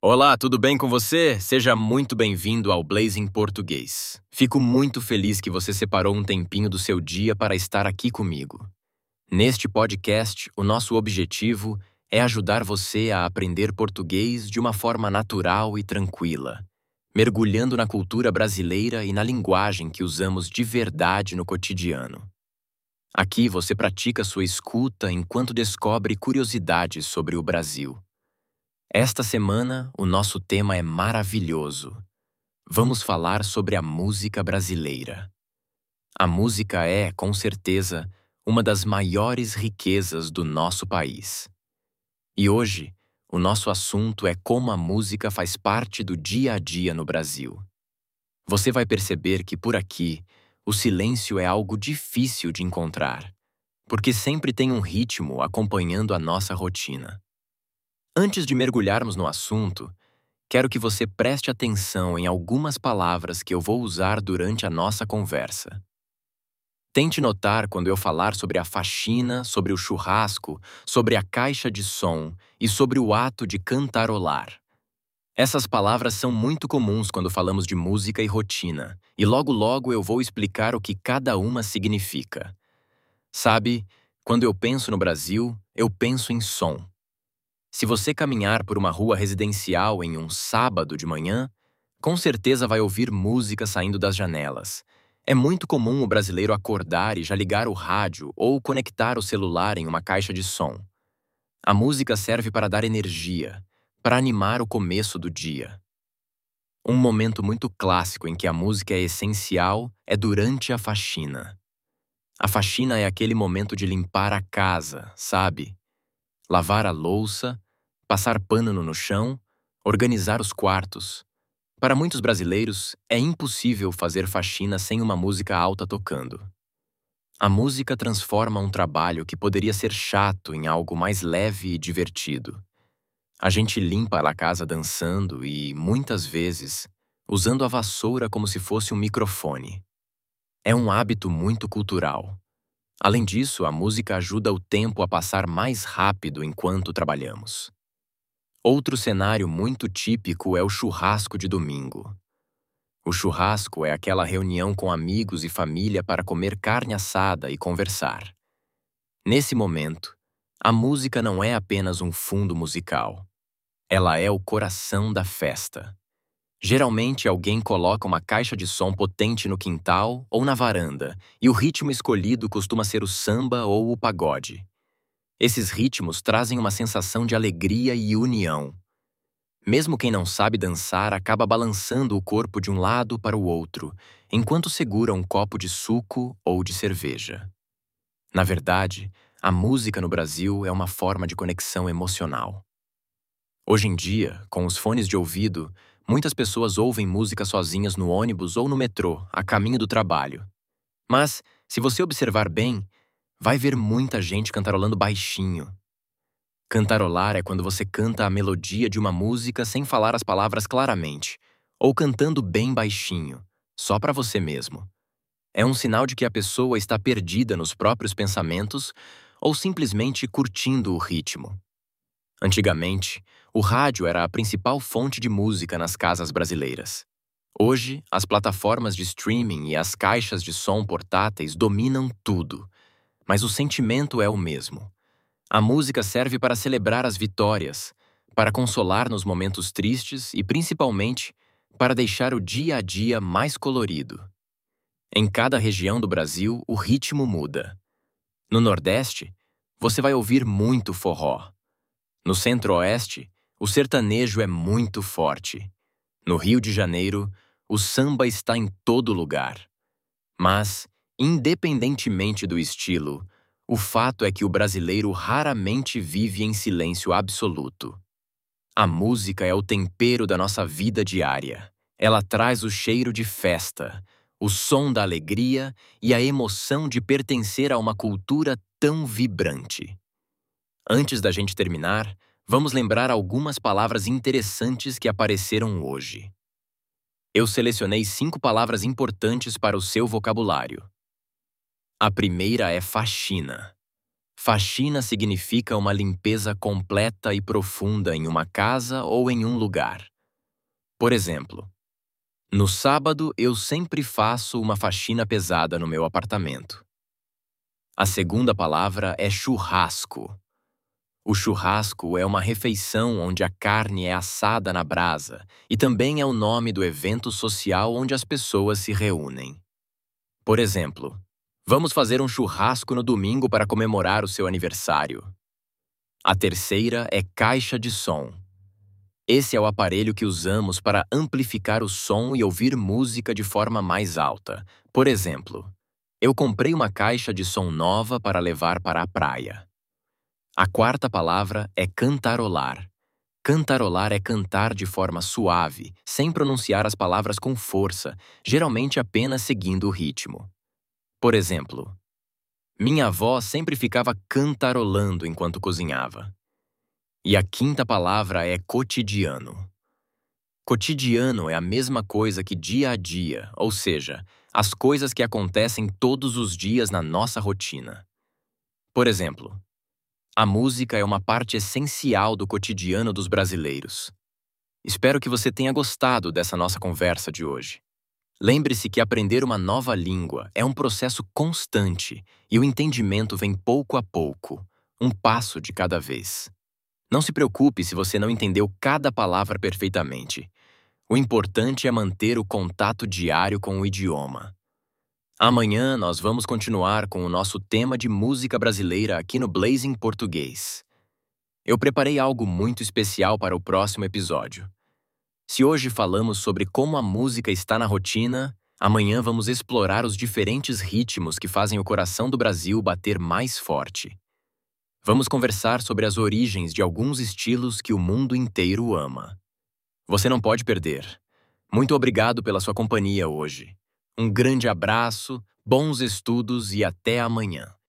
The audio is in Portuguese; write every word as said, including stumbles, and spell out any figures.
Olá, tudo bem com você? Seja muito bem-vindo ao Blazing Português. Fico muito feliz que você separou um tempinho do seu dia para estar aqui comigo. Neste podcast, o nosso objetivo é ajudar você a aprender português de uma forma natural e tranquila, mergulhando na cultura brasileira e na linguagem que usamos de verdade no cotidiano. Aqui você pratica sua escuta enquanto descobre curiosidades sobre o Brasil. Esta semana, o nosso tema é maravilhoso. Vamos falar sobre a música brasileira. A música é, com certeza, uma das maiores riquezas do nosso país. E hoje, o nosso assunto é como a música faz parte do dia a dia no Brasil. Você vai perceber que por aqui, o silêncio é algo difícil de encontrar, porque sempre tem um ritmo acompanhando a nossa rotina. Antes de mergulharmos no assunto, quero que você preste atenção em algumas palavras que eu vou usar durante a nossa conversa. Tente notar quando eu falar sobre a faxina, sobre o churrasco, sobre a caixa de som e sobre o ato de cantarolar. Essas palavras são muito comuns quando falamos de música e rotina, e logo logo eu vou explicar o que cada uma significa. Sabe, quando eu penso no Brasil, eu penso em som. Se você caminhar por uma rua residencial em um sábado de manhã, com certeza vai ouvir música saindo das janelas. É muito comum o brasileiro acordar e já ligar o rádio ou conectar o celular em uma caixa de som. A música serve para dar energia, para animar o começo do dia. Um momento muito clássico em que a música é essencial é durante a faxina. A faxina é aquele momento de limpar a casa, sabe? Lavar a louça, passar pano no chão, organizar os quartos. Para muitos brasileiros, é impossível fazer faxina sem uma música alta tocando. A música transforma um trabalho que poderia ser chato em algo mais leve e divertido. A gente limpa a casa dançando e, muitas vezes, usando a vassoura como se fosse um microfone. É um hábito muito cultural. Além disso, a música ajuda o tempo a passar mais rápido enquanto trabalhamos. Outro cenário muito típico é o churrasco de domingo. O churrasco é aquela reunião com amigos e família para comer carne assada e conversar. Nesse momento, a música não é apenas um fundo musical. Ela é o coração da festa. Geralmente, alguém coloca uma caixa de som potente no quintal ou na varanda, e o ritmo escolhido costuma ser o samba ou o pagode. Esses ritmos trazem uma sensação de alegria e união. Mesmo quem não sabe dançar acaba balançando o corpo de um lado para o outro, enquanto segura um copo de suco ou de cerveja. Na verdade, a música no Brasil é uma forma de conexão emocional. Hoje em dia, com os fones de ouvido, muitas pessoas ouvem música sozinhas no ônibus ou no metrô, a caminho do trabalho. Mas, se você observar bem, vai ver muita gente cantarolando baixinho. Cantarolar é quando você canta a melodia de uma música sem falar as palavras claramente, ou cantando bem baixinho, só para você mesmo. É um sinal de que a pessoa está perdida nos próprios pensamentos ou simplesmente curtindo o ritmo. Antigamente, o rádio era a principal fonte de música nas casas brasileiras. Hoje, as plataformas de streaming e as caixas de som portáteis dominam tudo, mas o sentimento é o mesmo. A música serve para celebrar as vitórias, para consolar nos momentos tristes e, principalmente, para deixar o dia a dia mais colorido. Em cada região do Brasil, o ritmo muda. No Nordeste, você vai ouvir muito forró. No Centro-Oeste, o sertanejo é muito forte. No Rio de Janeiro, o samba está em todo lugar. Mas, independentemente do estilo, o fato é que o brasileiro raramente vive em silêncio absoluto. A música é o tempero da nossa vida diária. Ela traz o cheiro de festa, o som da alegria e a emoção de pertencer a uma cultura tão vibrante. Antes da gente terminar, vamos lembrar algumas palavras interessantes que apareceram hoje. Eu selecionei cinco palavras importantes para o seu vocabulário. A primeira é faxina. Faxina significa uma limpeza completa e profunda em uma casa ou em um lugar. Por exemplo, no sábado eu sempre faço uma faxina pesada no meu apartamento. A segunda palavra é churrasco. O churrasco é uma refeição onde a carne é assada na brasa e também é o nome do evento social onde as pessoas se reúnem. Por exemplo, vamos fazer um churrasco no domingo para comemorar o seu aniversário. A terceira é caixa de som. Esse é o aparelho que usamos para amplificar o som e ouvir música de forma mais alta. Por exemplo, eu comprei uma caixa de som nova para levar para a praia. A quarta palavra é cantarolar. Cantarolar é cantar de forma suave, sem pronunciar as palavras com força, geralmente apenas seguindo o ritmo. Por exemplo, minha avó sempre ficava cantarolando enquanto cozinhava. E a quinta palavra é cotidiano. Cotidiano é a mesma coisa que dia a dia, ou seja, as coisas que acontecem todos os dias na nossa rotina. Por exemplo, a música é uma parte essencial do cotidiano dos brasileiros. Espero que você tenha gostado dessa nossa conversa de hoje. Lembre-se que aprender uma nova língua é um processo constante e o entendimento vem pouco a pouco, um passo de cada vez. Não se preocupe se você não entendeu cada palavra perfeitamente. O importante é manter o contato diário com o idioma. Amanhã nós vamos continuar com o nosso tema de música brasileira aqui no Blazing Português. Eu preparei algo muito especial para o próximo episódio. Se hoje falamos sobre como a música está na rotina, amanhã vamos explorar os diferentes ritmos que fazem o coração do Brasil bater mais forte. Vamos conversar sobre as origens de alguns estilos que o mundo inteiro ama. Você não pode perder. Muito obrigado pela sua companhia hoje. Um grande abraço, bons estudos e até amanhã.